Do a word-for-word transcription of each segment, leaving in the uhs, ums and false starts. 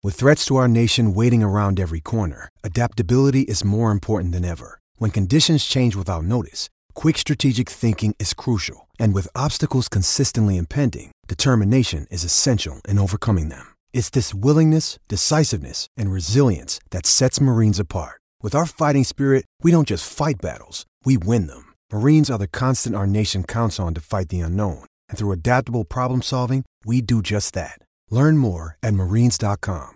With threats to our nation waiting around every corner, adaptability is more important than ever. When conditions change without notice, quick strategic thinking is crucial. And with obstacles consistently impending, determination is essential in overcoming them. It's this willingness, decisiveness, and resilience that sets Marines apart. With our fighting spirit, we don't just fight battles, we win them. Marines are the constant our nation counts on to fight the unknown. And through adaptable problem solving, we do just that. Learn more at marines dot com.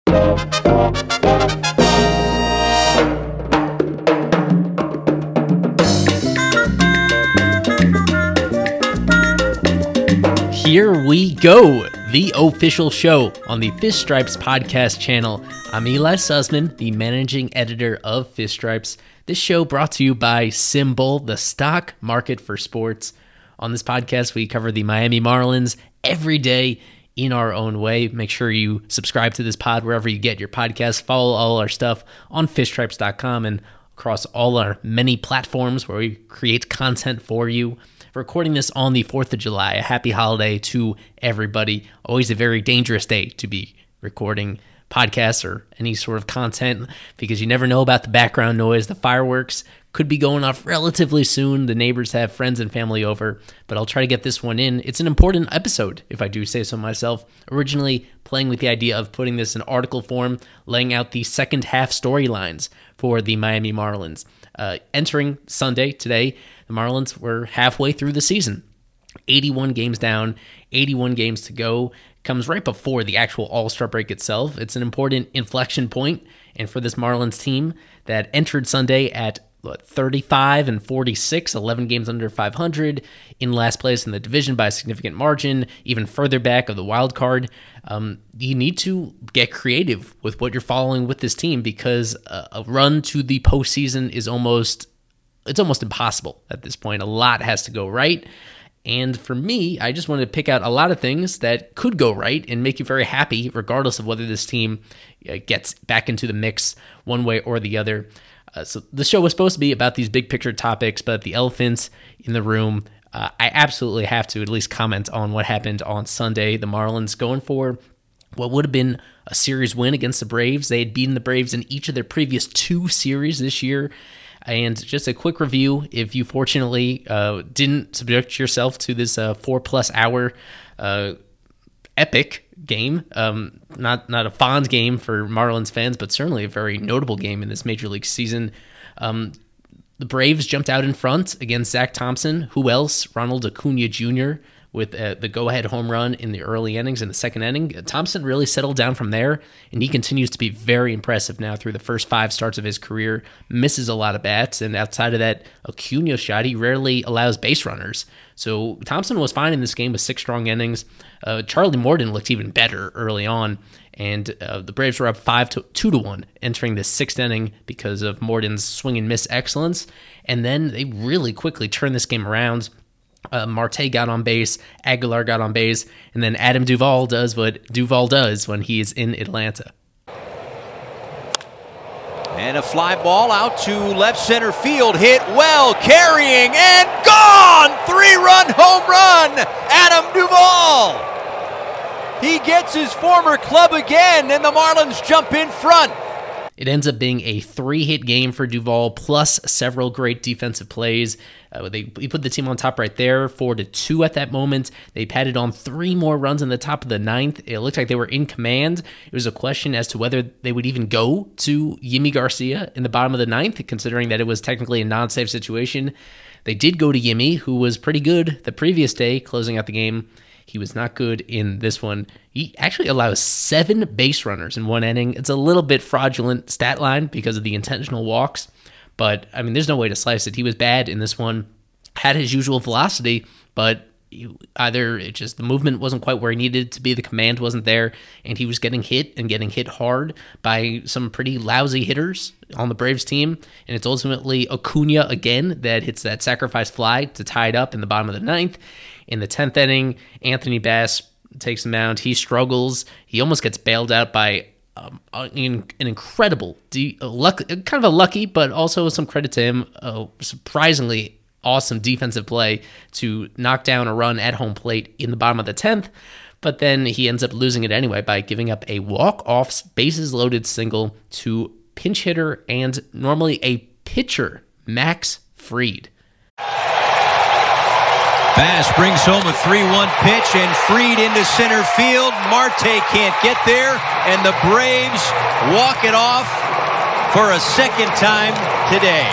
Here we go, the official show on the Fish Stripes podcast channel. I'm Eli Sussman, the managing editor of Fish Stripes. This show brought to you by Symbol, the stock market for sports. On this podcast, we cover the Miami Marlins every day in our own way. Make sure you subscribe to this pod wherever you get your podcasts. Follow all our stuff on fish stripes dot com and across all our many platforms where we create content for you. Recording this on the fourth of July. A happy holiday to everybody. Always a very dangerous day to be recording podcasts or any sort of content because you never know about the background noise. The fireworks could be going off relatively soon. The neighbors have friends and family over, but I'll try to get this one in. It's an important episode, if I do say so myself. Originally playing with the idea of putting this in article form, laying out the second half storylines for the Miami Marlins. Uh, entering Sunday today, the Marlins were halfway through the season. eighty-one games down, eighty-one games to go. Comes right before the actual All-Star break itself. It's an important inflection point, and for this Marlins team that entered Sunday at what, thirty-five and forty-six, eleven games under five hundred, in last place in the division by a significant margin, even further back of the wild card. Um, you need to get creative with what you're following with this team because a, a run to the postseason is almost it's almost impossible at this point. A lot has to go right. And for me, I just wanted to pick out a lot of things that could go right and make you very happy, regardless of whether this team gets back into the mix one way or the other. Uh, so the show was supposed to be about these big picture topics, but the elephant in the room, uh, I absolutely have to at least comment on what happened on Sunday. The Marlins going for what would have been a series win against the Braves. They had beaten the Braves in each of their previous two series this year. And just a quick review, if you fortunately uh, didn't subject yourself to this uh, four-plus hour uh, epic game, um, not not a fond game for Marlins fans, but certainly a very notable game in this Major League season. Um, the Braves jumped out in front against Zach Thompson. Who else? Ronald Acuna Junior with uh, the go-ahead home run in the early innings in the second inning. Thompson really settled down from there, and he continues to be very impressive now through the first five starts of his career. Misses a lot of bats, and outside of that Acuna shot, he rarely allows base runners. So Thompson was fine in this game with six strong innings. Uh, Charlie Morton looked even better early on, and uh, the Braves were up five to two to one entering the sixth inning because of Morton's swing and miss excellence. And then they really quickly turned this game around. Uh, Marte got on base, Aguilar got on base, and then Adam Duvall does what Duvall does when he is in Atlanta. And a fly ball out to left center field, hit well, carrying, and gone! Three-run home run, Adam Duvall! He gets his former club again, and the Marlins jump in front. It ends up being a three-hit game for Duvall, plus several great defensive plays. Uh, they he put the team on top right there, four to two at that moment. They padded on three more runs in the top of the ninth. It looked like they were in command. It was a question as to whether they would even go to Yimi Garcia in the bottom of the ninth, considering that it was technically a non-save situation. They did go to Yimi, who was pretty good the previous day, closing out the game. He was not good in this one. He actually allows seven base runners in one inning. It's a little bit fraudulent stat line because of the intentional walks, but I mean, there's no way to slice it. He was bad in this one, had his usual velocity, but either it just the movement wasn't quite where he needed to be, the command wasn't there, and he was getting hit and getting hit hard by some pretty lousy hitters on the Braves team. And it's ultimately Acuna again that hits that sacrifice fly to tie it up in the bottom of the ninth. In the tenth inning, Anthony Bass takes the mound. He struggles. He almost gets bailed out by um, an, an incredible, de- luck, kind of a lucky, but also some credit to him, a surprisingly awesome defensive play to knock down a run at home plate in the bottom of the tenth. But then he ends up losing it anyway by giving up a walk-off bases-loaded single to pinch hitter and normally a pitcher, Max Fried. Bass brings home a three one pitch, and Fried into center field. Marte can't get there, and the Braves walk it off for a second time today.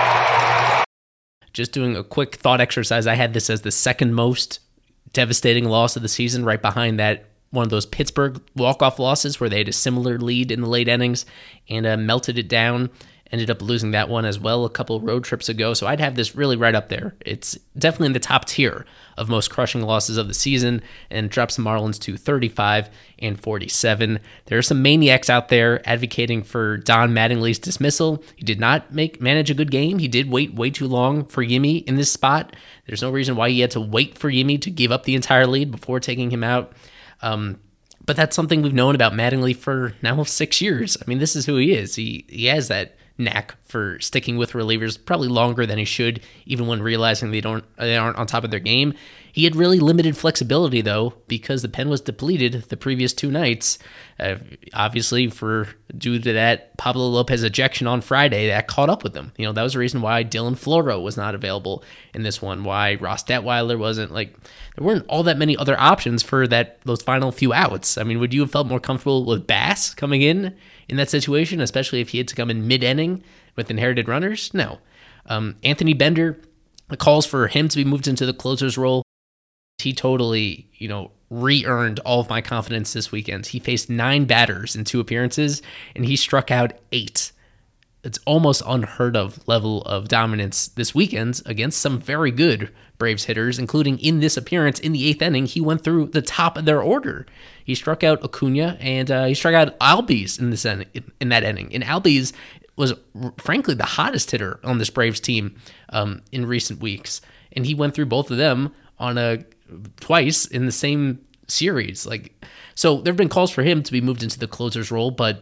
Just doing a quick thought exercise, I had this as the second most devastating loss of the season, right behind that one of those Pittsburgh walk-off losses where they had a similar lead in the late innings and uh, melted it down. Ended up losing that one as well a couple road trips ago. So I'd have this really right up there. It's definitely in the top tier of most crushing losses of the season, and drops the Marlins to thirty-five and forty-seven. There are some maniacs out there advocating for Don Mattingly's dismissal. He did not make manage a good game. He did wait way too long for Yimi in this spot. There's no reason why he had to wait for Yimi to give up the entire lead before taking him out. Um, but that's something we've known about Mattingly for now six years. I mean, this is who he is. He he has that knack for sticking with relievers probably longer than he should, even when realizing they don't they aren't on top of their game. He had really limited flexibility, though, because the pen was depleted the previous two nights. Uh, obviously, for due to that Pablo Lopez ejection on Friday, that caught up with them. You know, that was the reason why Dylan Floro was not available in this one, why Ross Detweiler wasn't. Like, there weren't all that many other options for that those final few outs. I mean, would you have felt more comfortable with Bass coming in in that situation, especially if he had to come in mid-inning with inherited runners? No. Um, Anthony Bender, the calls for him to be moved into the closer's role. He totally, you know, re-earned all of my confidence this weekend. He faced nine batters in two appearances, and he struck out eight. It's almost unheard of level of dominance this weekend against some very good Braves hitters, including in this appearance in the eighth inning, he went through the top of their order. He struck out Acuna, and uh, he struck out Albies in this in, in that inning. And Albies was, frankly, the hottest hitter on this Braves team um, in recent weeks, and he went through both of them on a twice in the same series. Like, so there have been calls for him to be moved into the closer's role, but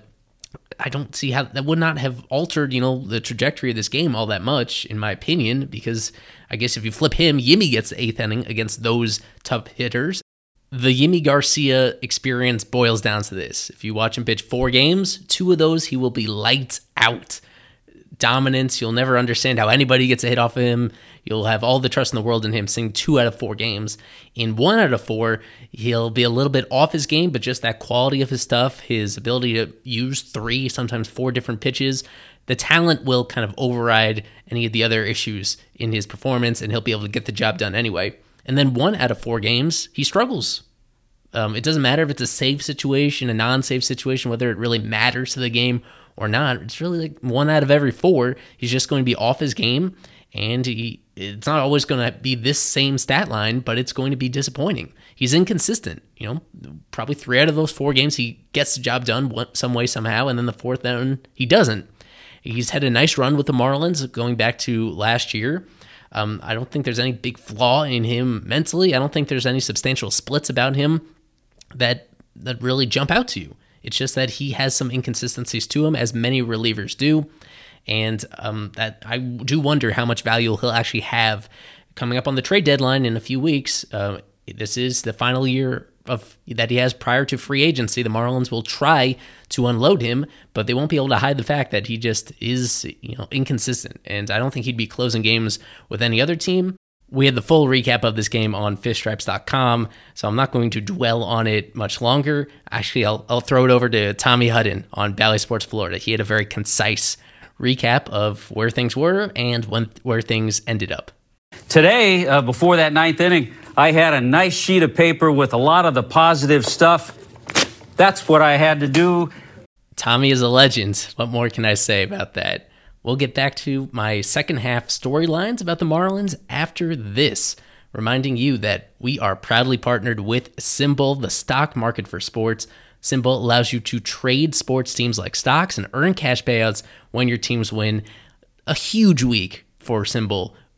I don't see how that would not have altered, you know, the trajectory of this game all that much, in my opinion, because I guess if you flip him, Yimi gets the eighth inning against those top hitters. The Yimi Garcia experience boils down to this. If you watch him pitch four games, two of those he will be lights out. Dominance, you'll never understand how anybody gets a hit off of him. You'll have all the trust in the world in him seeing two out of four games. In one out of four, he'll be a little bit off his game, but just that quality of his stuff, his ability to use three, sometimes four different pitches, the talent will kind of override any of the other issues in his performance, and he'll be able to get the job done anyway. And then one out of four games, he struggles. Um, it doesn't matter if it's a save situation, a non-save situation, whether it really matters to the game or not. It's really like one out of every four, he's just going to be off his game, and he it's not always going to be this same stat line, but it's going to be disappointing. He's inconsistent. You know, probably three out of those four games he gets the job done some way, somehow, and then the fourth one he doesn't. He's had a nice run with the Marlins going back to last year. Um, I don't think there's any big flaw in him mentally. I don't think there's any substantial splits about him that that really jump out to you. It's just that he has some inconsistencies to him, as many relievers do, and um, that I do wonder how much value he'll actually have coming up on the trade deadline in a few weeks. Uh, this is the final year of that he has prior to free agency. The Marlins will try to unload him, but they won't be able to hide the fact that he just is, you know, inconsistent. And I don't think he'd be closing games with any other team. We had the full recap of this game on fish stripes dot com, so I'm not going to dwell on it much longer. Actually, I'll, I'll throw it over to Tommy Hudden on Bally Sports Florida. He had a very concise recap of where things were and when where things ended up. Today, uh, before that ninth inning, I had a nice sheet of paper with a lot of the positive stuff. That's what I had to do. Tommy is a legend. What more can I say about that? We'll get back to my second half storylines about the Marlins after this, reminding you that we are proudly partnered with Symbol, the stock market for sports. Symbol allows you to trade sports teams like stocks and earn cash payouts when your teams win. A huge week for Symbol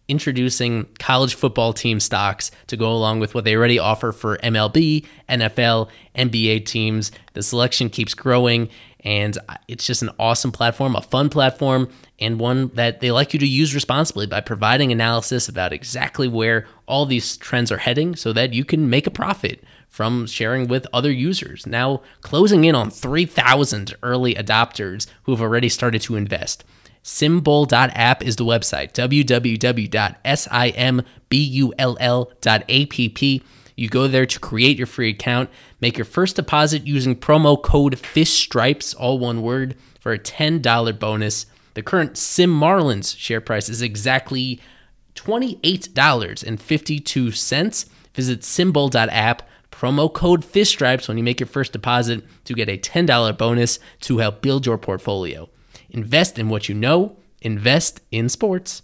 introducing college football team stocks to go along with what they already offer for M L B, N F L, N B A teams. The selection keeps growing, and it's just an awesome platform, a fun platform, and one that they like you to use responsibly by providing analysis about exactly where all these trends are heading so that you can make a profit from sharing with other users. Now closing in on three thousand early adopters who have already started to invest. Simbull dot app is the website, w w w dot simbull dot app. You go there to create your free account, make your first deposit using promo code FISHSTRIPES, all one word, for a ten dollars bonus. The current Sim Marlins share price is exactly twenty-eight dollars and fifty-two cents. Visit simbull dot app, promo code FISHSTRIPES when you make your first deposit to get a ten dollars bonus to help build your portfolio. Invest in what you know. Invest in sports.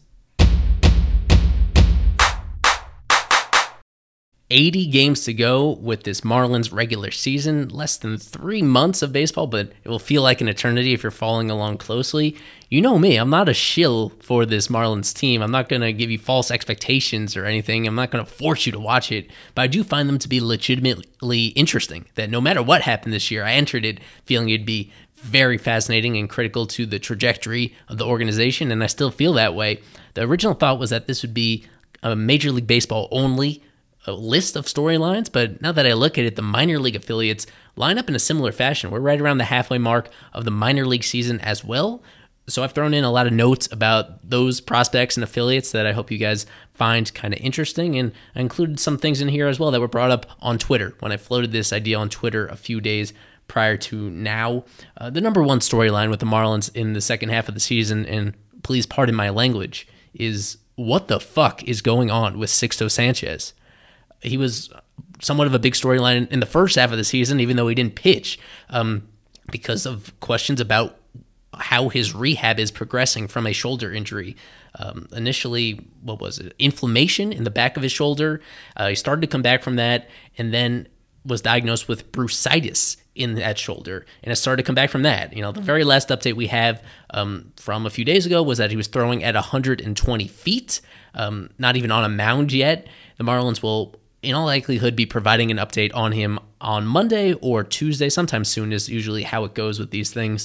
eighty games to go with this Marlins regular season. Less than three months of baseball, but it will feel like an eternity if you're following along closely. You know me, I'm not a shill for this Marlins team. I'm not going to give you false expectations or anything. I'm not going to force you to watch it, but I do find them to be legitimately interesting. That no matter what happened this year, I entered it feeling it'd be very fascinating and critical to the trajectory of the organization, and I still feel that way. The original thought was that this would be a Major League Baseball only a list of storylines, but now that I look at it, the minor league affiliates line up in a similar fashion. We're right around the halfway mark of the minor league season as well. So I've thrown in a lot of notes about those prospects and affiliates that I hope you guys find kind of interesting. And I included some things in here as well that were brought up on Twitter when I floated this idea on Twitter a few days prior to now. Uh, the number one storyline with the Marlins in the second half of the season, and please pardon my language, is what the fuck is going on with Sixto Sanchez? He was somewhat of a big storyline in the first half of the season, even though he didn't pitch, um, because of questions about how his rehab is progressing from a shoulder injury. Um, initially, what was it? Inflammation in the back of his shoulder. Uh, he started to come back from that, and then was diagnosed with bursitis in that shoulder, and it started to come back from that. You know, the very last update we have um, from a few days ago was that he was throwing at one hundred twenty feet, um, not even on a mound yet. The Marlins will, in all likelihood, be providing an update on him on Monday or Tuesday. Sometime soon is usually how it goes with these things.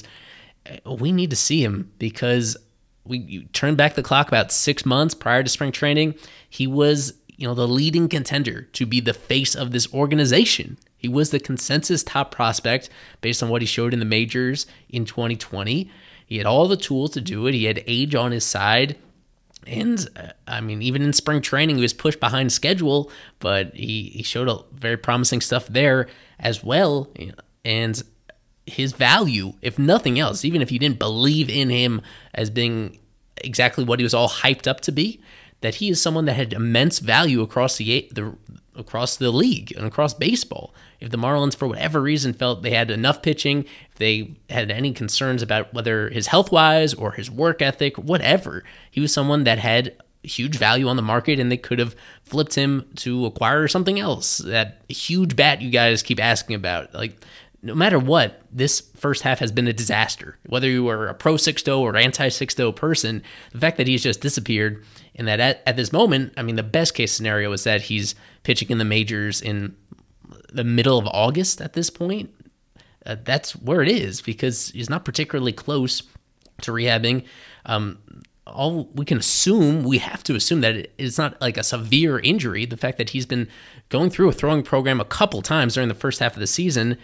We need to see him because we you turn back the clock about six months prior to spring training. He was, you know, the leading contender to be the face of this organization. He was the consensus top prospect based on what he showed in the majors in twenty twenty. He had all the tools to do it. He had age on his side. And, uh, I mean, even in spring training, he was pushed behind schedule, but he, he showed a very promising stuff there as well. And his value, if nothing else, even if you didn't believe in him as being exactly what he was all hyped up to be, that he is someone that had immense value across the the across the league and across baseball. If the Marlins, for whatever reason, felt they had enough pitching, if they had any concerns about whether his health-wise or his work ethic, whatever, he was someone that had huge value on the market, and they could have flipped him to acquire something else. That huge bat you guys keep asking about. Like, no matter what, this first half has been a disaster. Whether you were a pro-Sixto or anti-Sixto person, the fact that he's just disappeared, and that at, at this moment, I mean, the best case scenario is that he's pitching in the majors in the middle of August at this point. Uh, that's where it is, because he's not particularly close to rehabbing. Um, all we can assume, we have to assume that it, it's not like a severe injury. The fact that he's been going through a throwing program a couple times during the first half of the season,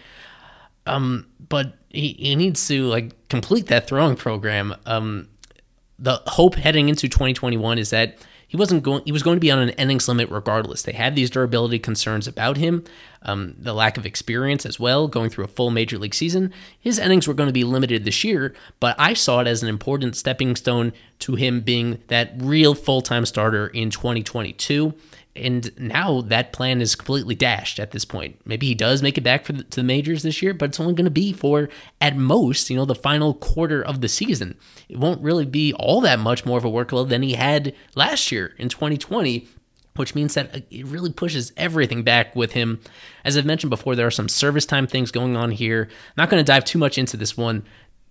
um, but he, he needs to like complete that throwing program. Um, the hope heading into twenty twenty-one is that he wasn't going. He was going to be on an innings limit regardless. They had these durability concerns about him, um, the lack of experience as well, going through a full major league season. His innings were going to be limited this year, but I saw it as an important stepping stone to him being that real full-time starter in twenty twenty-two. And now that plan is completely dashed at this point. Maybe he does make it back for the, to the majors this year, but it's only going to be for, at most, you know, the final quarter of the season. It won't really be all that much more of a workload than he had last year in twenty twenty, which means that it really pushes everything back with him. As I've mentioned before, there are some service time things going on here. I'm not going to dive too much into this one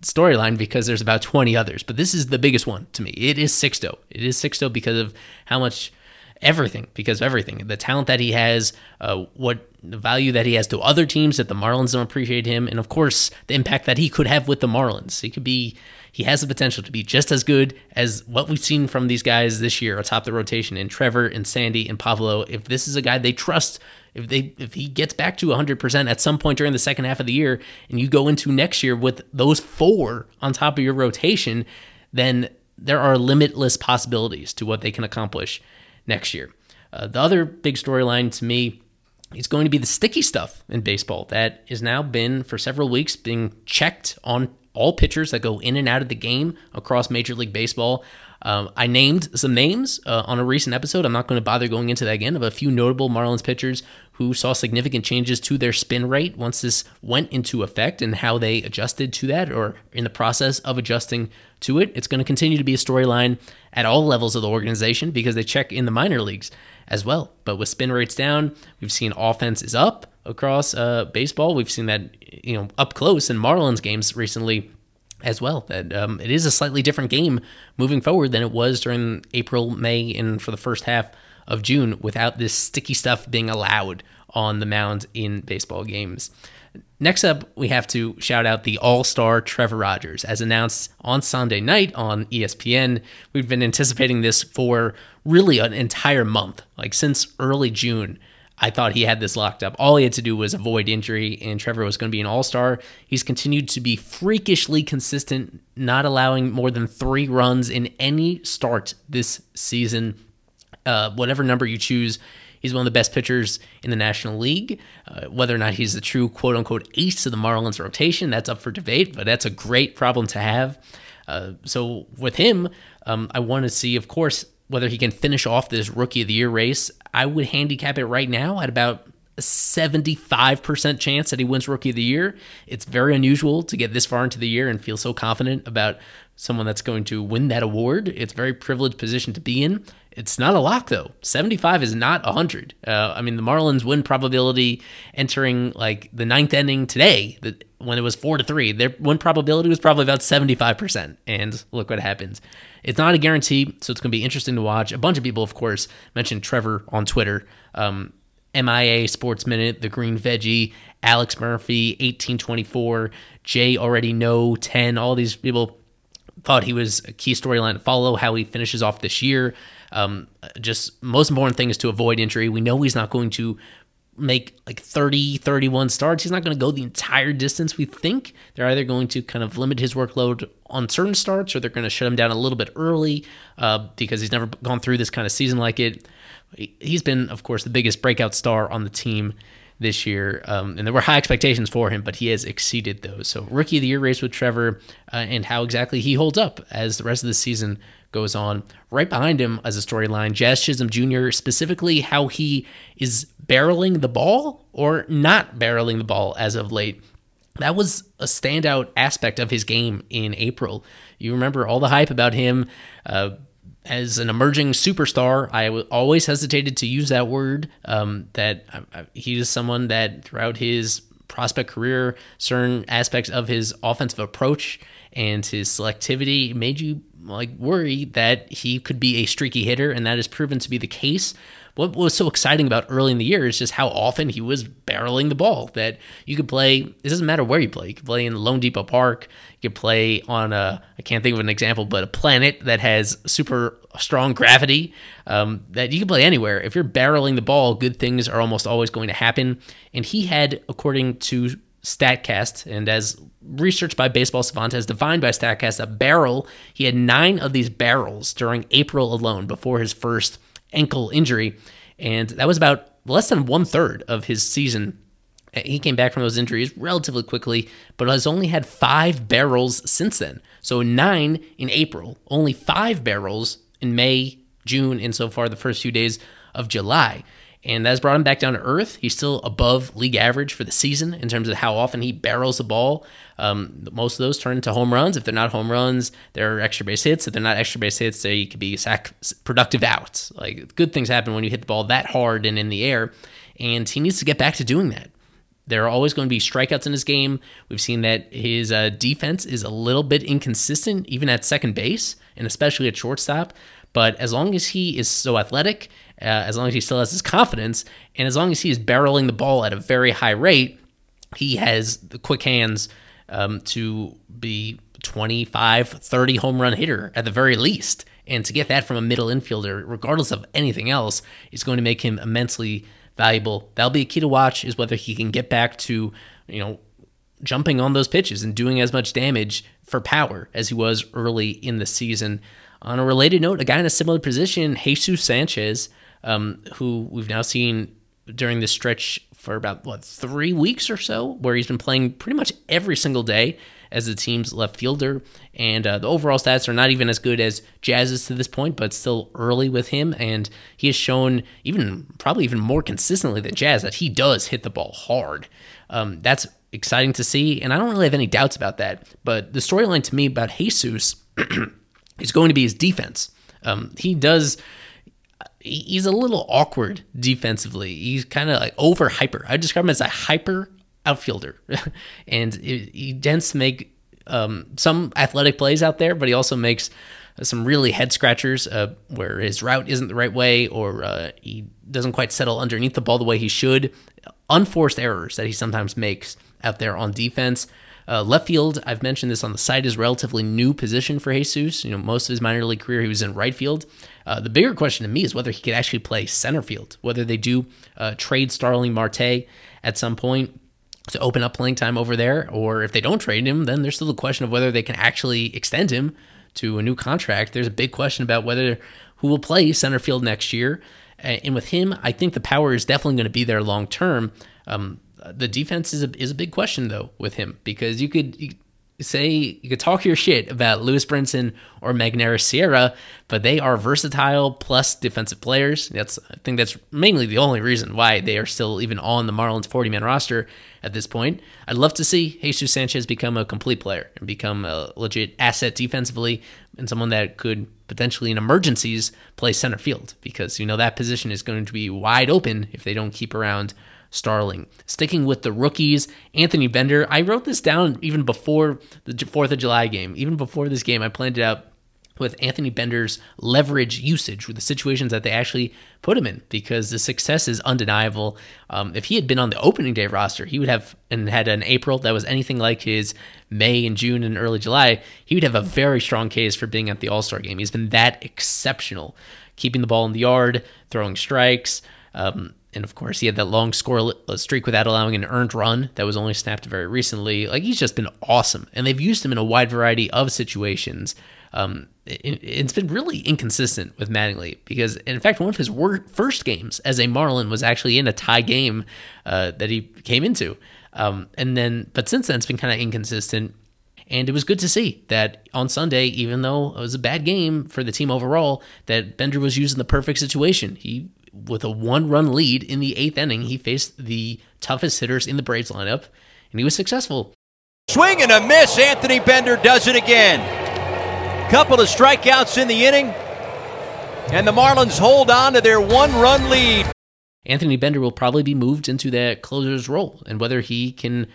storyline because there's about twenty others, but this is the biggest one to me. It is Sixto. It is Sixto because of how much everything, because of everything, the talent that he has, uh, what the value that he has to other teams that the Marlins don't appreciate him, and of course the impact that he could have with the Marlins. He could be, he has the potential to be just as good as what we've seen from these guys this year atop the rotation in Trevor and Sandy and Pablo. If this is a guy they trust, if they if he gets back to one hundred percent at some point during the second half of the year, and you go into next year with those four on top of your rotation, then there are limitless possibilities to what they can accomplish next year. Uh, the other big storyline to me is going to be the sticky stuff in baseball that has now been for several weeks being checked on all pitchers that go in and out of the game across Major League Baseball. Um, I named some names uh, on a recent episode. I'm not going to bother going into that again, of a few notable Marlins pitchers who saw significant changes to their spin rate once this went into effect and how they adjusted to that or in the process of adjusting to it. It's going to continue to be a storyline at all levels of the organization because they check in the minor leagues as well. But with spin rates down, we've seen offense is up across uh, baseball. We've seen that, you know, up close in Marlins games recently as well, that um, it is a slightly different game moving forward than it was during April, May, and for the first half of June without this sticky stuff being allowed on the mound in baseball games. Next up, we have to shout out the all-star Trevor Rogers. As announced on Sunday night on E S P N, we've been anticipating this for really an entire month, like since early June. I thought he had this locked up. All he had to do was avoid injury, and Trevor was going to be an all-star. He's continued to be freakishly consistent, not allowing more than three runs in any start this season. Uh, whatever number you choose, he's one of the best pitchers in the National League. Uh, whether or not he's the true quote-unquote ace of the Marlins rotation, that's up for debate, but that's a great problem to have. Uh, so with him, um, I want to see, of course, whether he can finish off this Rookie of the Year race. I would handicap it right now at about a seventy-five percent chance that he wins Rookie of the Year. It's very unusual to get this far into the year and feel so confident about someone that's going to win that award. It's a very privileged position to be in. It's not a lock, though. seventy-five is not one hundred. Uh, I mean, the Marlins' win probability entering like the ninth inning today, the, when it was four to three, their win probability was probably about seventy-five percent. And look what happens. It's not a guarantee, so it's going to be interesting to watch. A bunch of people, of course, mentioned Trevor on Twitter. Um, M I A Sports Minute, The Green Veggie, Alex Murphy, eighteen twenty-four, Jay Already Know, ten. All these people thought he was a key storyline to follow, how he finishes off this year. Um, just most important thing is to avoid injury. We know he's not going to make like thirty, thirty-one starts. He's not going to go the entire distance, we think. They're either going to kind of limit his workload on certain starts or they're going to shut him down a little bit early uh, because he's never gone through this kind of season like it. He's been, of course, the biggest breakout star on the team this year, um, and there were high expectations for him, but he has exceeded those. So Rookie of the Year race with Trevor uh, and how exactly he holds up as the rest of the season goes on. Right behind him as a storyline, Jazz Chisholm Junior, specifically how he is barreling the ball or not barreling the ball as of late. That was a standout aspect of his game in April. You remember all the hype about him uh, as an emerging superstar. I always hesitated to use that word, um, that uh, he is someone that throughout his prospect career, certain aspects of his offensive approach and his selectivity made you like worry that he could be a streaky hitter, and that has proven to be the case. What was so exciting about early in the year is just how often he was barreling the ball, that you could play, it doesn't matter where you play. You could play in Lone Depot Park, you could play on a, I can't think of an example, but a planet that has super strong gravity, um, that you can play anywhere. If you're barreling the ball, good things are almost always going to happen. And he had, according to StatCast, and as research by Baseball Savant as defined by StatCast, a barrel, he had nine of these barrels during April alone before his first ankle injury, and that was about less than one third of his season. He came back from those injuries relatively quickly, but has only had five barrels since then. So nine in April, only five barrels in May, June, and so far the first few days of July. And that's brought him back down to earth. He's still above league average for the season in terms of how often he barrels the ball. Um, most of those turn into home runs. If they're not home runs, they're extra base hits. If they're not extra base hits, they could be sack productive outs. Like, good things happen when you hit the ball that hard and in the air. And he needs to get back to doing that. There are always going to be strikeouts in his game. We've seen that his uh, defense is a little bit inconsistent, even at second base, and especially at shortstop. But as long as he is so athletic, uh, as long as he still has his confidence, and as long as he is barreling the ball at a very high rate, he has the quick hands um, to be twenty-five, thirty home run hitter at the very least. And to get that from a middle infielder, regardless of anything else, is going to make him immensely valuable. That'll be a key to watch, is whether he can get back to, you know, jumping on those pitches and doing as much damage for power as he was early in the season. On a related note, a guy in a similar position, Jesus Sanchez, um, who we've now seen during this stretch for about, what, three weeks or so, where he's been playing pretty much every single day as the team's left fielder. And uh, the overall stats are not even as good as Jazz's to this point, but still early with him. And he has shown, even probably even more consistently than Jazz, that he does hit the ball hard. Um, that's exciting to see, and I don't really have any doubts about that. But the storyline to me about Jesus is going to be his defense. Um, he does... He's a little awkward defensively. He's kind of like over hyper. I describe him as a hyper outfielder, and he tends to make um, some athletic plays out there, but he also makes some really head scratchers uh, where his route isn't the right way, or uh, he doesn't quite settle underneath the ball the way he should. Unforced errors that he sometimes makes out there on defense. Uh, left field, I've mentioned this on the site, is a relatively new position for Jesus. You know, most of his minor league career, he was in right field. Uh, the bigger question to me is whether he could actually play center field, whether they do uh, trade Starling Marte at some point to open up playing time over there, or if they don't trade him, then there's still the question of whether they can actually extend him to a new contract. There's a big question about whether who will play center field next year. And with him, I think the power is definitely going to be there long term. Um, The defense is a is a big question though with him, because you could you say you could talk your shit about Lewis Brinson or Magneuris Sierra, but they are versatile plus defensive players. That's I think that's mainly the only reason why they are still even on the Marlins forty-man roster at this point. I'd love to see Jesus Sanchez become a complete player and become a legit asset defensively, and someone that could potentially in emergencies play center field, because you know that position is going to be wide open if they don't keep around Starling. Sticking with the rookies, Anthony Bender. I wrote this down even before the fourth of July game. Even before this game, I planned it out with Anthony Bender's leverage usage, with the situations that they actually put him in, because the success is undeniable. Um, if he had been on the opening day roster, he would have, and had an April that was anything like his May and June and early July, he would have a very strong case for being at the All-Star game. He's been that exceptional, keeping the ball in the yard, throwing strikes, um, and of course, he had that long score streak without allowing an earned run that was only snapped very recently. Like, he's just been awesome. And they've used him in a wide variety of situations. Um, it, it's been really inconsistent with Mattingly, because, in fact, one of his wor- first games as a Marlin was actually in a tie game uh, that he came into. Um, and then, but since then, it's been kind of inconsistent. And it was good to see that on Sunday, even though it was a bad game for the team overall, that Bender was used in the perfect situation. He With a one-run lead in the eighth inning, he faced the toughest hitters in the Braves lineup, and he was successful. Swing and a miss. Anthony Bender does it again. Couple of strikeouts in the inning, and the Marlins hold on to their one-run lead. Anthony Bender will probably be moved into that closer's role, and whether he can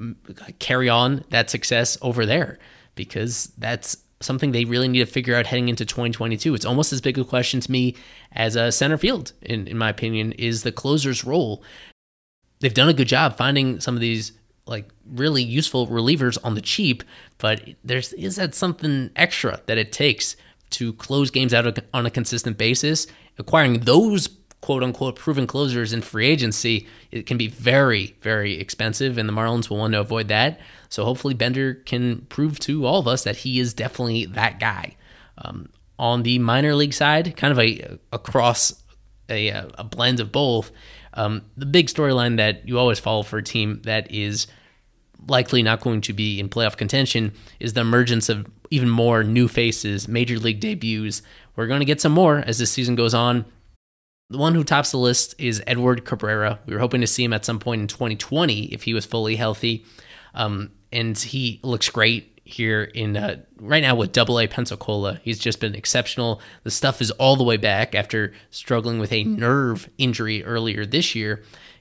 carry on that success over there, because that's something they really need to figure out heading into twenty twenty-two. It's almost as big a question to me as a center field, in, in my opinion, is the closer's role. They've done a good job finding some of these like really useful relievers on the cheap, but there's is that something extra that it takes to close games out on a consistent basis. Acquiring those quote-unquote proven closers in free agency, it can be very, very expensive, and the Marlins will want to avoid that. So hopefully Bender can prove to all of us that he is definitely that guy. Um, on the minor league side, kind of a across a, a blend of both, um, the big storyline that you always follow for a team that is likely not going to be in playoff contention is the emergence of even more new faces, major league debuts. We're going to get some more as this season goes on. The one who tops the list is Edward Cabrera. We were hoping to see him at some point in twenty twenty if he was fully healthy. Um, and he looks great here in uh, right now with Double A Pensacola. He's just been exceptional. The stuff is all the way back after struggling with a nerve injury earlier this year.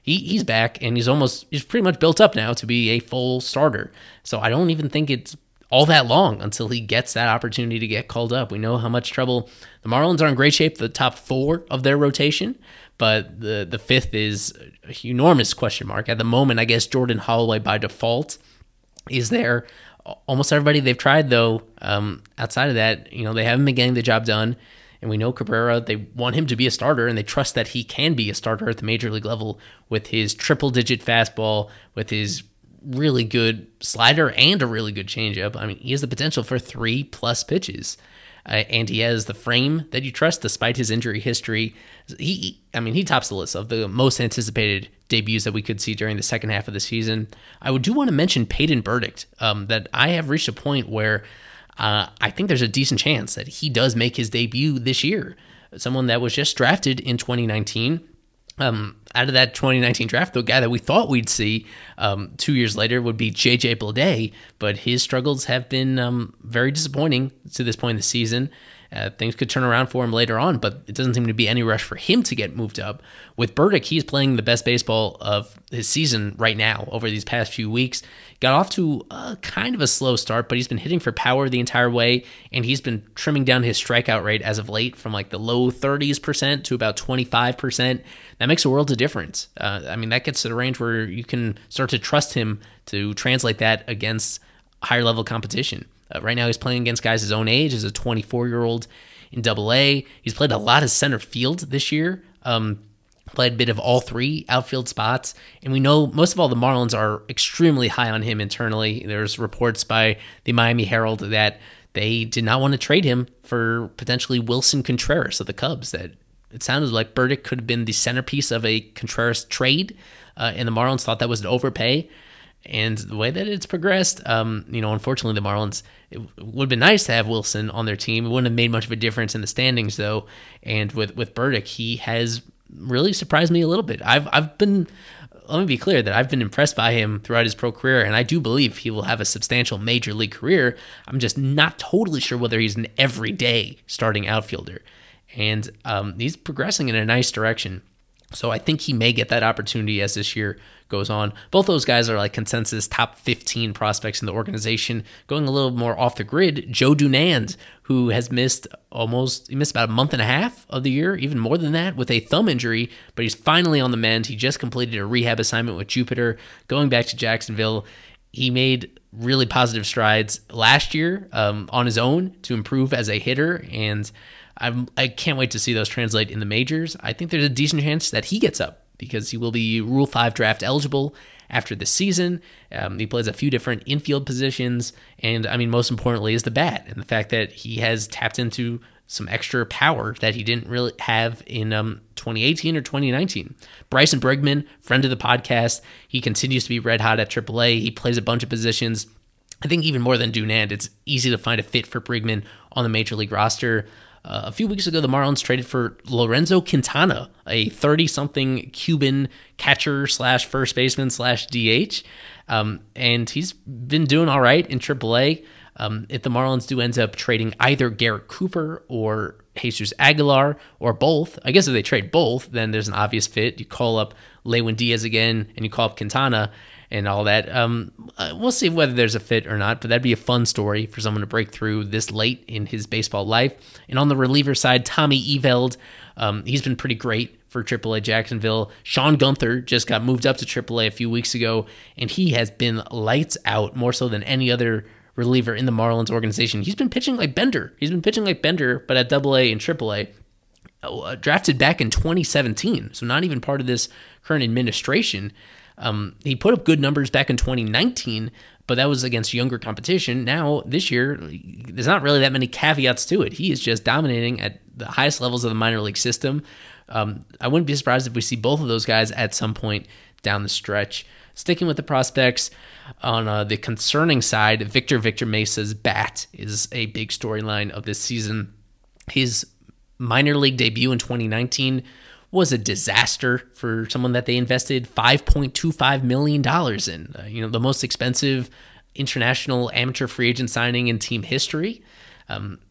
he he's back, and he's almost he's pretty much built up now to be a full starter. So I don't even think it's all that long until he gets that opportunity to get called up. We know how much trouble the Marlins are in great shape, the top four of their rotation, but the the fifth is a enormous question mark. At the moment, I guess Jordan Holloway by default is there. Almost everybody they've tried, though, um, outside of that, you know, they haven't been getting the job done. And we know Cabrera, they want him to be a starter, and they trust that he can be a starter at the major league level with his triple-digit fastball, with his really good slider and a really good changeup. I mean, he has the potential for three-plus pitches. Uh, and he has the frame that you trust despite his injury history. He, I mean, he tops the list of the most anticipated debuts that we could see during the second half of the season. I would do want to mention Peyton Burdick, um, that I have reached a point where uh, I think there's a decent chance that he does make his debut this year. Someone that was just drafted in twenty nineteen. Um, out of that twenty nineteen draft, the guy that we thought we'd see um, two years later would be J J Bleday, but his struggles have been um, very disappointing to this point in the season. Uh, things could turn around for him later on, but it doesn't seem to be any rush for him to get moved up. With Burdick, he's playing the best baseball of his season right now over these past few weeks. Got off to a, kind of a slow start, but he's been hitting for power the entire way, and he's been trimming down his strikeout rate as of late from like the low thirties percent to about twenty-five percent. That makes a world of difference. Uh, I mean, that gets to the range where you can start to trust him to translate that against higher level competition. Uh, right now, he's playing against guys his own age as a twenty-four-year-old in Double A. He's played a lot of center field this year. Um, played a bit of all three outfield spots. And we know most of all the Marlins are extremely high on him internally. There's reports by the Miami Herald that they did not want to trade him for potentially Wilson Contreras of the Cubs. That it sounded like Burdick could have been the centerpiece of a Contreras trade, uh, and the Marlins thought that was an overpay. And the way that it's progressed, um, you know, unfortunately, the Marlins, it would have been nice to have Wilson on their team. It wouldn't have made much of a difference in the standings, though. And with, with Burdick, he has really surprised me a little bit. I've I've been, let me be clear that I've been impressed by him throughout his pro career, and I do believe he will have a substantial major league career. I'm just not totally sure whether he's an everyday starting outfielder. And um, he's progressing in a nice direction. So I think he may get that opportunity as this year goes on. Both those guys are like consensus top fifteen prospects in the organization. Going a little more off the grid, Joe Dunand, who has missed almost, he missed about a month and a half of the year, even more than that, with a thumb injury, but he's finally on the mend. He just completed a rehab assignment with Jupiter, going back to Jacksonville. He made really positive strides last year um, on his own to improve as a hitter, and I'm, I can't wait to see those translate in the majors. I think there's a decent chance that he gets up because he will be Rule five draft eligible after the season. Um, he plays a few different infield positions, and I mean, most importantly is the bat and the fact that he has tapped into some extra power that he didn't really have in um, twenty eighteen or twenty nineteen. Bryson Brigman, friend of the podcast, he continues to be red hot at triple A. He plays a bunch of positions. I think even more than Dunand, it's easy to find a fit for Brigman on the major league roster. Uh, a few weeks ago, the Marlins traded for Lorenzo Quintana, a thirty-something Cuban catcher slash first baseman slash D H, um, and he's been doing all right in triple A. Um, if the Marlins do end up trading either Garrett Cooper or Jesus Aguilar or both, I guess if they trade both, then there's an obvious fit. You call up Lewin Diaz again, and you call up Quintana and all that. Um, we'll see whether there's a fit or not, but that'd be a fun story for someone to break through this late in his baseball life. And on the reliever side, Tommy Eveld, um, he's been pretty great for triple A Jacksonville. Sean Gunther just got moved up to triple A a few weeks ago, and he has been lights out, more so than any other reliever in the Marlins organization. He's been pitching like Bender. He's been pitching like Bender, but at double A and triple A. Uh, drafted back in twenty seventeen, so not even part of this current administration. Um, he put up good numbers back in twenty nineteen, but that was against younger competition. Now, this year, there's not really that many caveats to it. He is just dominating at the highest levels of the minor league system. Um, I wouldn't be surprised if we see both of those guys at some point down the stretch. Sticking with the prospects, on uh, the concerning side, Victor Victor Mesa's bat is a big storyline of this season. His minor league debut in twenty nineteen was a disaster for someone that they invested five point two five million dollars in. Uh, you know, the most expensive international amateur free agent signing in team history. Um,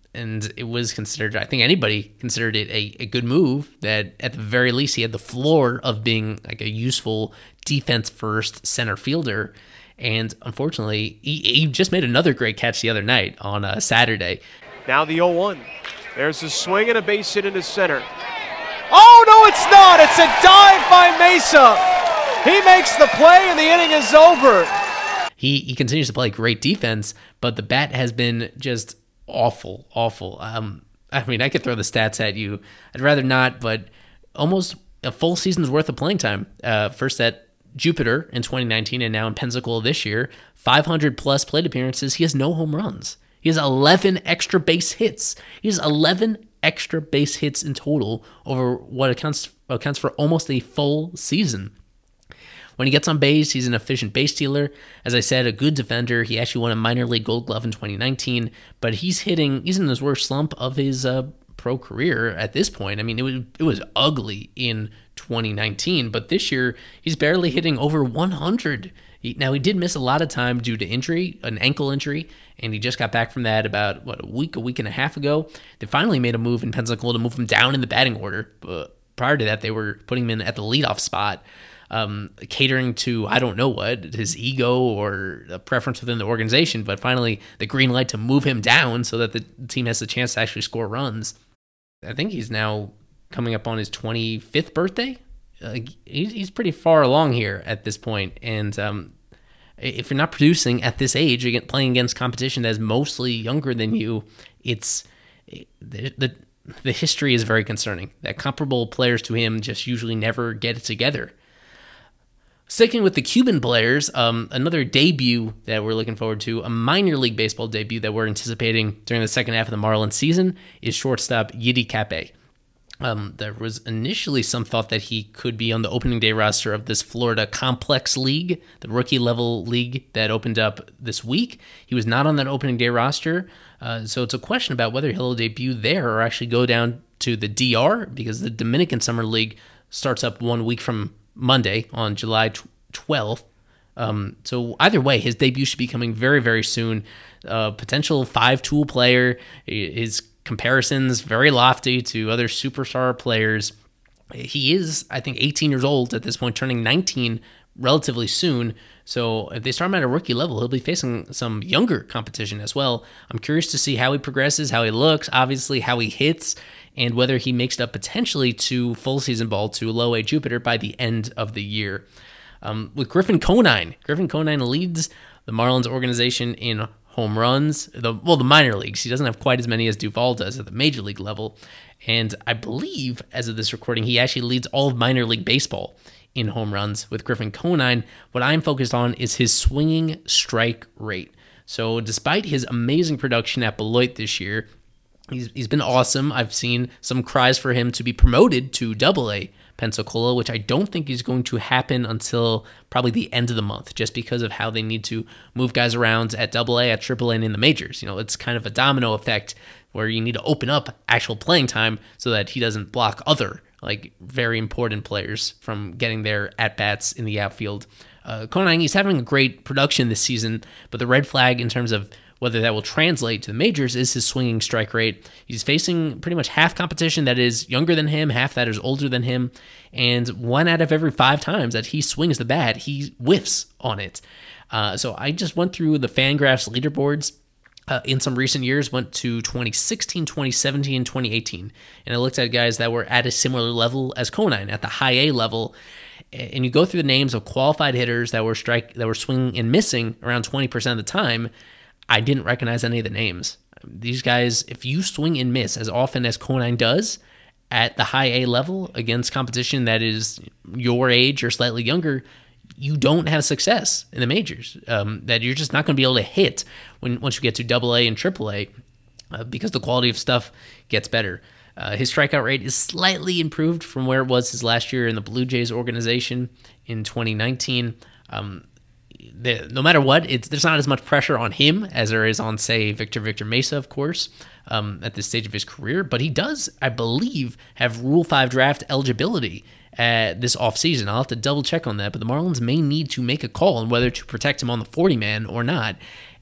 and it was considered, I think anybody considered it a, a good move, that at the very least he had the floor of being like a useful defense-first center fielder. And unfortunately, he, he just made another great catch the other night on uh, Saturday. Now the oh one. There's a swing and a base hit into center. Oh, no, it's not. It's a dive by Mesa. He makes the play, and the inning is over. He he continues to play great defense, but the bat has been just awful, awful. Um, I mean, I could throw the stats at you. I'd rather not, but almost a full season's worth of playing time. Uh, first at Jupiter in twenty nineteen and now in Pensacola this year, five hundred plus plate appearances. He has no home runs. He has eleven extra base hits. He has eleven extra base hits in total over what accounts accounts for almost a full season. When he gets on base, he's an efficient base stealer. As I said, a good defender. He actually won a minor league Gold Glove in twenty nineteen, but he's hitting, he's in his worst slump of his uh, pro career at this point. I mean, it was it was ugly in twenty nineteen, but this year he's barely hitting over one hundred. He, now, he did miss a lot of time due to injury, an ankle injury, and he just got back from that about, what, a week, a week and a half ago. They finally made a move in Pensacola to move him down in the batting order. But prior to that, they were putting him in at the leadoff spot, um, catering to, I don't know what, his ego or a preference within the organization, but finally the green light to move him down so that the team has the chance to actually score runs. I think he's now coming up on his twenty-fifth birthday. Uh, he's pretty far along here at this point, and um, if you're not producing at this age, you're playing against competition that is mostly younger than you, it's the, the the history is very concerning. That comparable players to him just usually never get it together. Sticking with the Cuban players, um, another debut that we're looking forward to, a minor league baseball debut that we're anticipating during the second half of the Marlins season, is shortstop Yiddy Cappe. Um, there was initially some thought that he could be on the opening day roster of this Florida Complex League, the rookie level league that opened up this week. He was not on that opening day roster, uh, so it's a question about whether he'll debut there or actually go down to the D R, because the Dominican Summer League starts up one week from Monday on July twelfth. Um, so either way, his debut should be coming very, very soon. Uh, potential five-tool player. His comparisons very lofty to other superstar players. He is, I think, eighteen years old at this point, turning nineteen relatively soon. So if they start him at a rookie level, he'll be facing some younger competition as well. I'm curious to see how he progresses, how he looks, obviously how he hits, and whether he makes it up potentially to full season ball to low A Jupiter by the end of the year. Um, with Griffin Conine, Griffin Conine leads the Marlins organization in home runs, the well, the minor leagues. He doesn't have quite as many as Duvall does at the major league level. And I believe, as of this recording, he actually leads all of minor league baseball in home runs with Griffin Conine. What I'm focused on is his swinging strike rate. So despite his amazing production at Beloit this year, he's he's been awesome. I've seen some cries for him to be promoted to Double A Pensacola, which I don't think is going to happen until probably the end of the month, just because of how they need to move guys around at Double A, at Triple A, and in the majors. You know, it's kind of a domino effect where you need to open up actual playing time so that he doesn't block other, like, very important players from getting their at-bats in the outfield. Uh, Conine, he's having a great production this season, but the red flag in terms of whether that will translate to the majors is his swinging strike rate. He's facing pretty much half competition that is younger than him, half that is older than him, and one out of every five times that he swings the bat, he whiffs on it. Uh, so I just went through the Fangraphs leaderboards uh, in some recent years, went to twenty sixteen, twenty seventeen, twenty eighteen, and I looked at guys that were at a similar level as Conine, at the high A level, and you go through the names of qualified hitters that were strike that were swinging and missing around twenty percent of the time. I didn't recognize any of the names. These guys, if you swing and miss as often as Conine does at the high A level against competition that is your age or slightly younger, you don't have success in the majors. Um, that you're just not going to be able to hit when once you get to Double A and Triple A uh, because the quality of stuff gets better. Uh, his strikeout rate is slightly improved from where it was his last year in the Blue Jays organization in twenty nineteen. Um, The, no matter what, it's there's not as much pressure on him as there is on, say, Victor Victor Mesa, of course, um, at this stage of his career. But he does, I believe, have Rule five draft eligibility uh, this offseason. I'll have to double check on that. But the Marlins may need to make a call on whether to protect him on the forty-man or not.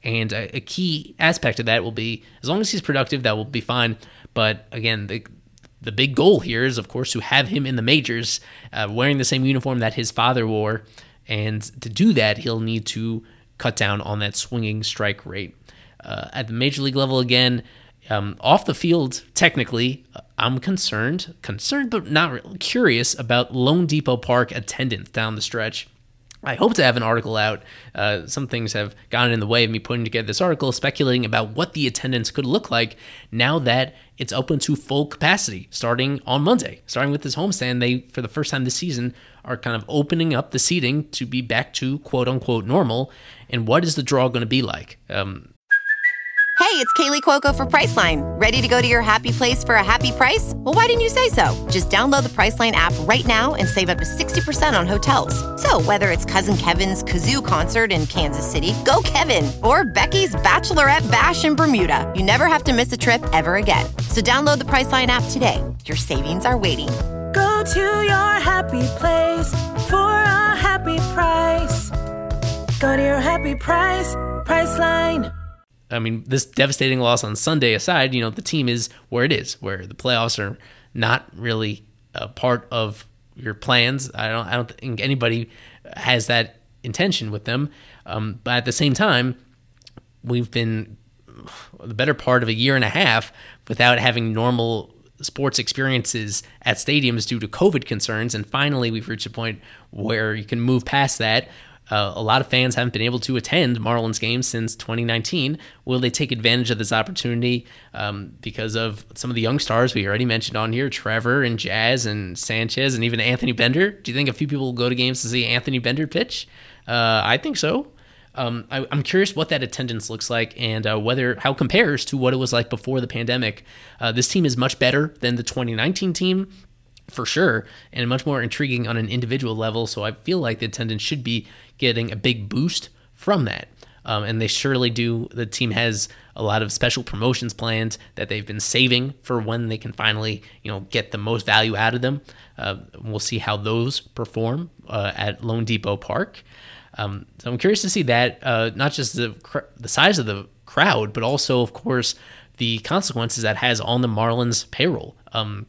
And a, a key aspect of that will be, as long as he's productive, that will be fine. But again, the the big goal here is, of course, to have him in the majors uh, wearing the same uniform that his father wore. And to do that, he'll need to cut down on that swinging strike rate. Uh, at the major league level, again, um, off the field, technically, I'm concerned, concerned but not really, curious about Lone Depot Park attendance down the stretch. I hope to have an article out. Uh, some things have gotten in the way of me putting together this article, speculating about what the attendance could look like now that it's open to full capacity starting on Monday. Starting with this homestand, they, for the first time this season, are kind of opening up the seating to be back to quote-unquote normal. And what is the draw going to be like? Um, Hey, it's Kaylee Cuoco for Priceline. Ready to go to your happy place for a happy price? Well, why didn't you say so? Just download the Priceline app right now and save up to sixty percent on hotels. So whether it's Cousin Kevin's Kazoo Concert in Kansas City, go Kevin, or Becky's Bachelorette Bash in Bermuda, you never have to miss a trip ever again. So download the Priceline app today. Your savings are waiting. Go to your happy place for a happy price. Go to your happy price, Priceline. I mean, this devastating loss on Sunday aside, you know, the team is where it is, where the playoffs are not really a part of your plans. I don't I don't think anybody has that intention with them. Um, but at the same time, we've been the better part of a year and a half without having normal sports experiences at stadiums due to COVID concerns. And finally, we've reached a point where you can move past that. Uh, a lot of fans haven't been able to attend Marlins games since twenty nineteen. Will they take advantage of this opportunity um, because of some of the young stars we already mentioned on here, Trevor and Jazz and Sanchez and even Anthony Bender? Do you think a few people will go to games to see Anthony Bender pitch? Uh, I think so. Um, I, I'm curious what that attendance looks like and uh, whether how it compares to what it was like before the pandemic. Uh, this team is much better than the twenty nineteen team, for sure, and much more intriguing on an individual level. So I feel like the attendance should be getting a big boost from that. Um, and they surely do. The team has a lot of special promotions planned that they've been saving for when they can finally, you know, get the most value out of them. Uh, we'll see how those perform uh, at Lone Depot Park. Um, so I'm curious to see that, uh, not just the cr- the size of the crowd, but also, of course, the consequences that has on the Marlins payroll. Um,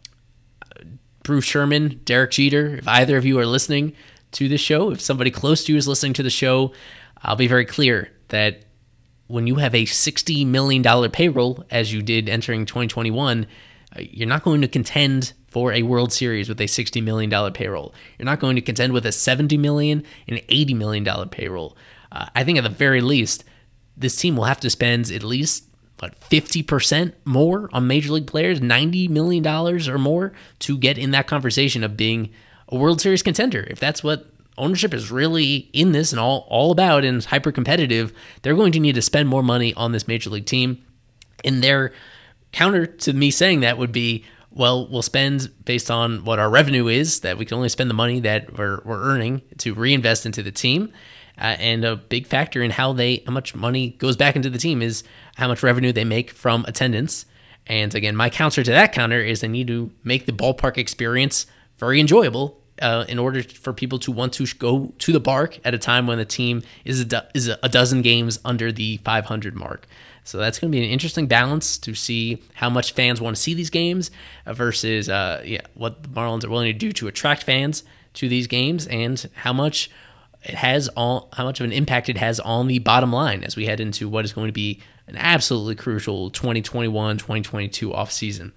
Bruce Sherman, Derek Jeter, if either of you are listening to the show, if somebody close to you is listening to the show, I'll be very clear that when you have a sixty million dollars payroll, as you did entering twenty twenty-one, you're not going to contend for a World Series with a sixty million dollars payroll. You're not going to contend with a seventy million dollars and eighty million dollars payroll. Uh, I think at the very least, this team will have to spend at least what, fifty percent more on Major League players, ninety million dollars or more, to get in that conversation of being a World Series contender. If that's what ownership is really in this and all, all about and hyper competitive, they're going to need to spend more money on this Major League team. And their counter to me saying that would be, well, we'll spend based on what our revenue is, that we can only spend the money that we're, we're earning to reinvest into the team. Uh, and a big factor in how they how much money goes back into the team is how much revenue they make from attendance. And again, my counter to that counter is they need to make the ballpark experience very enjoyable uh, in order for people to want to go to the park at a time when the team is a, do- is a dozen games under the five hundred mark. So that's going to be an interesting balance to see how much fans want to see these games versus uh, yeah, what the Marlins are willing to do to attract fans to these games, and how much it has all, how much of an impact it has on the bottom line as we head into what is going to be an absolutely crucial twenty twenty-one twenty twenty-two offseason.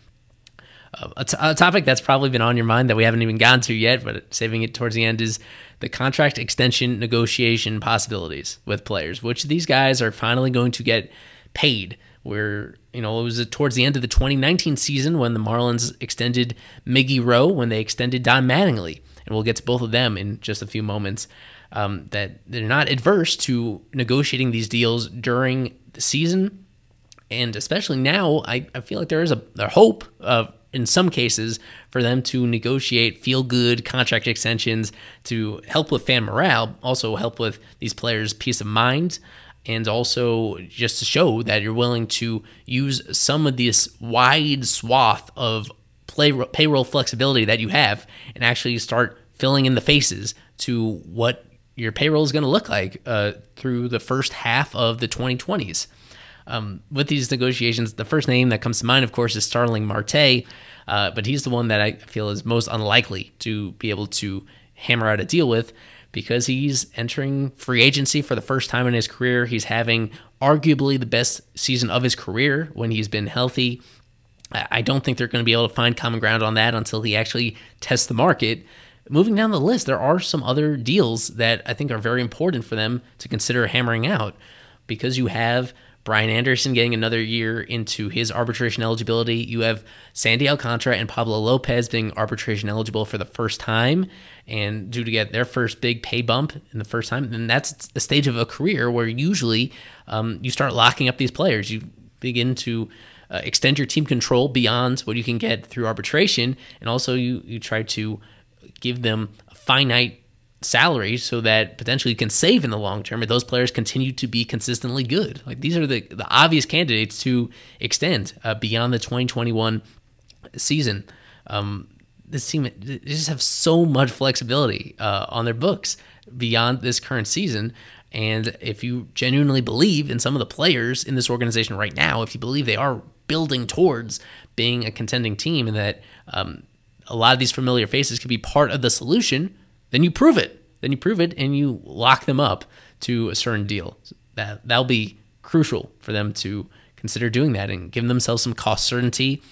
Uh, a, t- a topic that's probably been on your mind that we haven't even gotten to yet, but saving it towards the end, is the contract extension negotiation possibilities with players, which these guys are finally going to get paid. Where, you know, it was towards the end of the twenty nineteen season when the Marlins extended Miggy Rowe, when they extended Don Mattingly, and we'll get to both of them in just a few moments. Um, that they're not adverse to negotiating these deals during the season. And especially now, I, I feel like there is a, a hope of, in some cases, for them to negotiate feel-good contract extensions to help with fan morale, also help with these players' peace of mind, and also just to show that you're willing to use some of this wide swath of play, payroll flexibility that you have and actually start filling in the faces to what your payroll is going to look like uh, through the first half of the twenty twenties. Um, with these negotiations, the first name that comes to mind, of course, is Starling Marte, uh, but he's the one that I feel is most unlikely to be able to hammer out a deal with because he's entering free agency for the first time in his career. He's having arguably the best season of his career when he's been healthy. I don't think they're going to be able to find common ground on that until he actually tests the market. Moving down the list, there are some other deals that I think are very important for them to consider hammering out because you have Brian Anderson getting another year into his arbitration eligibility. You have Sandy Alcantara and Pablo Lopez being arbitration eligible for the first time and due to get their first big pay bump in the first time. And that's the stage of a career where usually um, you start locking up these players. You begin to uh, extend your team control beyond what you can get through arbitration. And also you, you try to give them a finite salary so that potentially you can save in the long term if those players continue to be consistently good. Like these are the, the obvious candidates to extend uh, beyond the twenty twenty-one season. Um, this team they just have so much flexibility uh, on their books beyond this current season. And if you genuinely believe in some of the players in this organization right now, if you believe they are building towards being a contending team and that um, a lot of these familiar faces could be part of the solution, then you prove it. Then you prove it and you lock them up to a certain deal. That, that'll be crucial for them to consider doing that and giving themselves some cost certainty.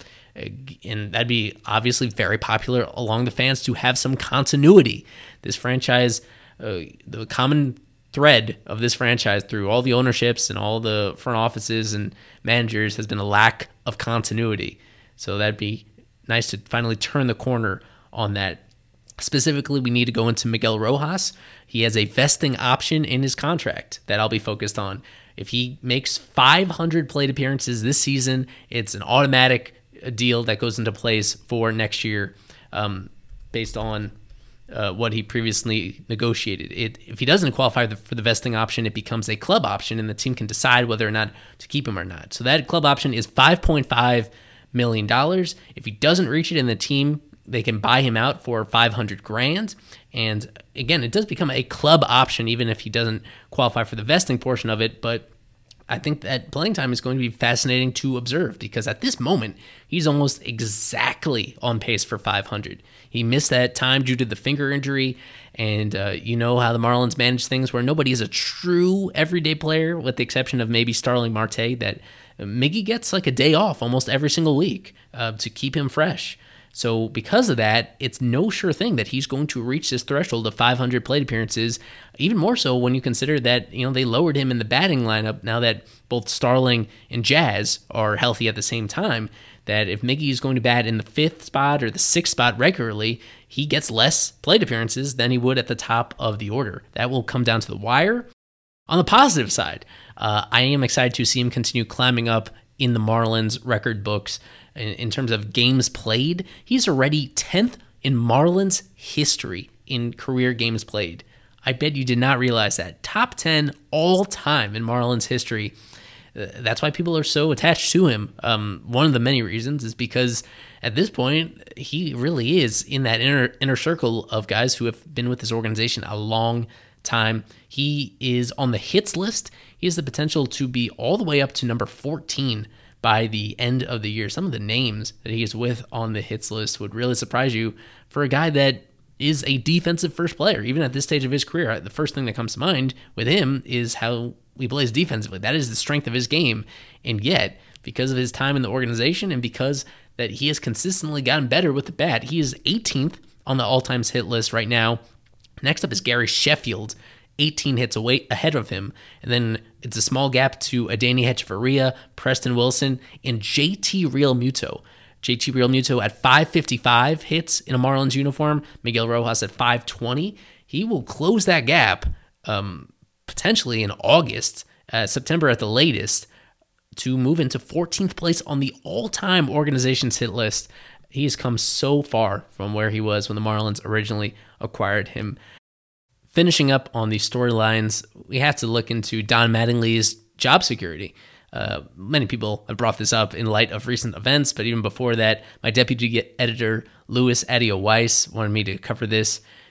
And that'd be obviously very popular along the fans to have some continuity. This franchise, uh, the common thread of this franchise through all the ownerships and all the front offices and managers has been a lack of continuity. So that'd be nice to finally turn the corner on that. Specifically, we need to go into Miguel Rojas. He has a vesting option in his contract that I'll be focused on. If he makes five hundred plate appearances this season, it's an automatic deal that goes into place for next year um, based on uh, what he previously negotiated. It, if he doesn't qualify for the vesting option, it becomes a club option, and the team can decide whether or not to keep him or not. So that club option is five point five million dollars. If he doesn't reach it in the team, they can buy him out for five hundred grand. And again, it does become a club option, even if he doesn't qualify for the vesting portion of it. But I think that playing time is going to be fascinating to observe because at this moment, he's almost exactly on pace for five hundred. He missed that time due to the finger injury. And uh, you know how the Marlins manage things where nobody is a true everyday player, with the exception of maybe Starling Marte, that Miggy gets like a day off almost every single week uh, to keep him fresh. So because of that, it's no sure thing that he's going to reach this threshold of five hundred plate appearances, even more so when you consider that, you know, they lowered him in the batting lineup now that both Starling and Jazz are healthy at the same time, that if Miggy is going to bat in the fifth spot or the sixth spot regularly, he gets less plate appearances than he would at the top of the order. That will come down to the wire. On the positive side, uh, I am excited to see him continue climbing up in the Marlins record books. In terms of games played, he's already tenth in Marlins history in career games played. I bet you did not realize that. Top ten all time in Marlins history. That's why people are so attached to him. Um, one of the many reasons is because at this point, he really is in that inner inner circle of guys who have been with this organization a long time. He is on the hits list. He has the potential to be all the way up to number fourteen by the end of the year. Some of the names that he is with on the hits list would really surprise you for a guy that is a defensive first player. Even at this stage of his career, the first thing that comes to mind with him is how he plays defensively. That is the strength of his game. And yet, because of his time in the organization and because that he has consistently gotten better with the bat, he is eighteenth on the all-time hit list right now. Next up is Gary Sheffield, eighteen hits away ahead of him. And then it's a small gap to Adeiny Hechavarria, Preston Wilson, and J T Realmuto. J T Realmuto at five fifty-five hits in a Marlins uniform. Miguel Rojas at five twenty. He will close that gap um, potentially in August, uh, September at the latest, to move into fourteenth place on the all-time organization's hit list. He has come so far from where he was when the Marlins originally acquired him. Finishing up on the storylines, we have to look into Don Mattingly's job security. Uh, many people have brought this up in light of recent events, but even before that, my deputy editor, Louis Adio Weiss, wanted me to cover this.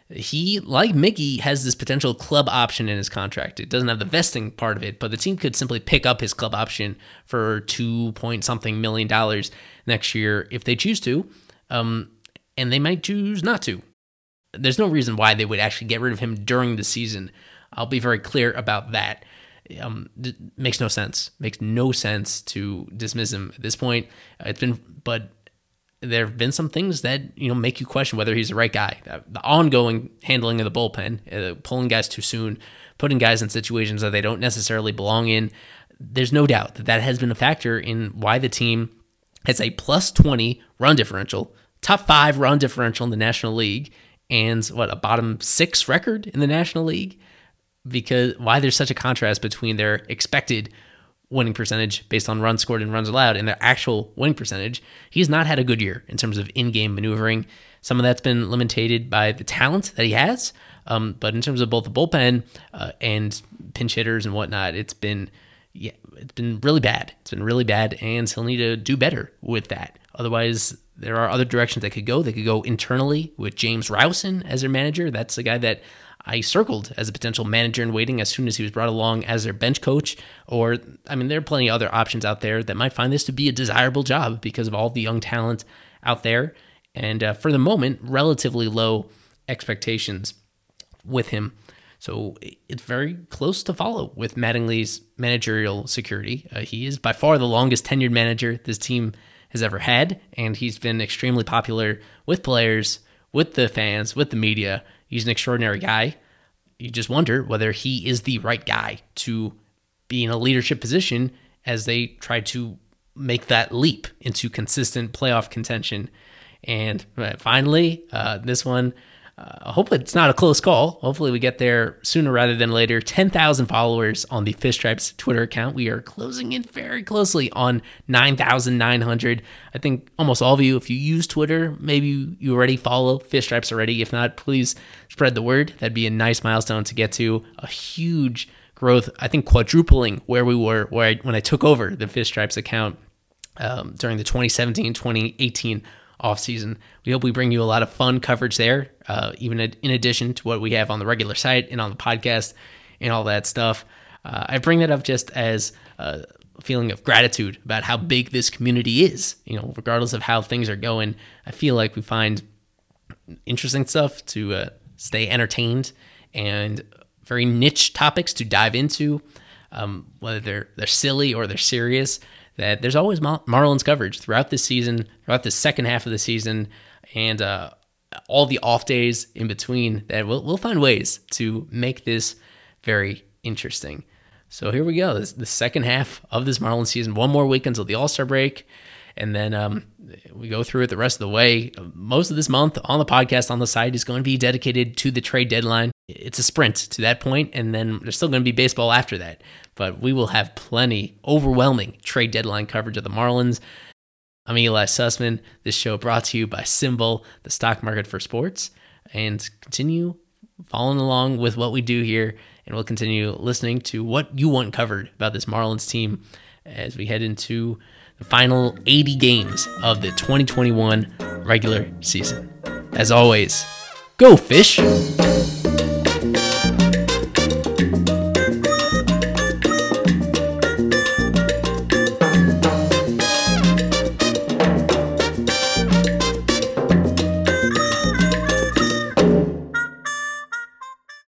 he, like Mickey, has this potential club option in his contract. It doesn't have the vesting part of it, but the team could simply pick up his club option for two point something million dollars next year if they choose to, um, and they might choose not to. There's no reason why they would actually get rid of him during the season. I'll be very clear about that. Um, it makes no sense. Makes no sense to dismiss him at this point. Uh, it's been, but there have been some things that, you know, make you question whether he's the right guy. Uh, the ongoing handling of the bullpen, uh, pulling guys too soon, putting guys in situations that they don't necessarily belong in. There's no doubt that that has been a factor in why the team has a plus twenty run differential, top five run differential in the National League, and what, a bottom six record in the National League. Because why there's such a contrast between their expected winning percentage based on runs scored and runs allowed and their actual winning percentage. He's not had a good year in terms of in-game maneuvering. Some of that's been limited by the talent that he has, um, but in terms of both the bullpen uh, and pinch hitters and whatnot, it's been yeah, it's been really bad. It's been really bad, and he'll need to do better with that. Otherwise, there are other directions that could go. They could go internally with James Rowson as their manager. That's the guy that I circled as a potential manager in waiting as soon as he was brought along as their bench coach. Or, I mean, there are plenty of other options out there that might find this to be a desirable job because of all the young talent out there. And uh, for the moment, relatively low expectations with him. So it's very close to follow with Mattingly's managerial security. Uh, he is by far the longest tenured manager this team has ever had, and he's been extremely popular with players, with the fans, with the media. He's an extraordinary guy. You just wonder whether he is the right guy to be in a leadership position as they try to make that leap into consistent playoff contention. And finally, uh, this one, uh, hopefully it's not a close call. Hopefully we get there sooner rather than later. ten thousand followers on the Fish Stripes Twitter account. We are closing in very closely on nine thousand nine hundred. I think almost all of you, if you use Twitter, maybe you already follow Fish Stripes already. If not, please spread the word. That'd be a nice milestone to get to. A huge growth, I think quadrupling where we were where I, when I took over the Fish Stripes account um, during the twenty seventeen twenty eighteen offseason. We hope we bring you a lot of fun coverage there, uh, even in addition to what we have on the regular site and on the podcast and all that stuff. Uh, I bring that up just as a feeling of gratitude about how big this community is. You know, regardless of how things are going, I feel like we find interesting stuff to uh, stay entertained and very niche topics to dive into, um, whether they're they're silly or they're serious. That there's always Mar- Marlins coverage throughout this season, throughout the second half of the season, and uh, all the off days in between. That we'll we'll find ways to make this very interesting. So here we go. This the second half of this Marlins season. One more week until the All-Star break, and then um, we go through it the rest of the way. Most of this month on the podcast on the site is going to be dedicated to the trade deadline. It's a sprint to that point, and then there's still going to be baseball after that. But we will have plenty, overwhelming trade deadline coverage of the Marlins. I'm Eli Sussman. This show brought to you by Symbol, the stock market for sports. And continue following along with what we do here, and we'll continue listening to what you want covered about this Marlins team as we head into the final eighty games of the twenty twenty-one regular season. As always, go Fish!